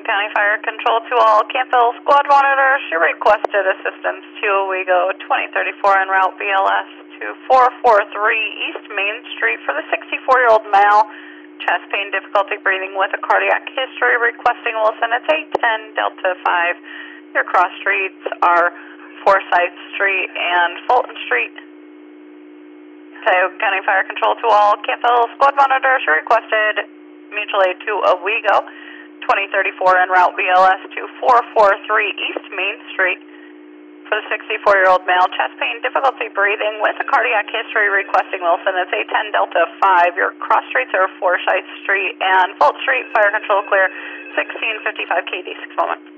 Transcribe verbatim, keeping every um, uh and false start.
County Fire Control to all Campbell squad monitors. You requested assistance to Owego twenty thirty-four en route B L S to four forty-three East Main Street for the sixty-four-year-old male. Chest pain, difficulty breathing with a cardiac history, requesting Wilson. It's eight ten Delta five. Your cross streets are Forsyth Street and Fulton Street. Tioga County Fire Control to all Campbell squad monitors. You requested mutual aid to Owego twenty thirty-four en route B L S to four forty-three East Main Street for the sixty-four-year-old male. Chest pain, difficulty breathing with a cardiac history, requesting Wilson. It's eight ten Delta five. Your cross streets are Forsyth Street and Fulton Street. Fire control clear. sixteen fifty-five K D, six moment.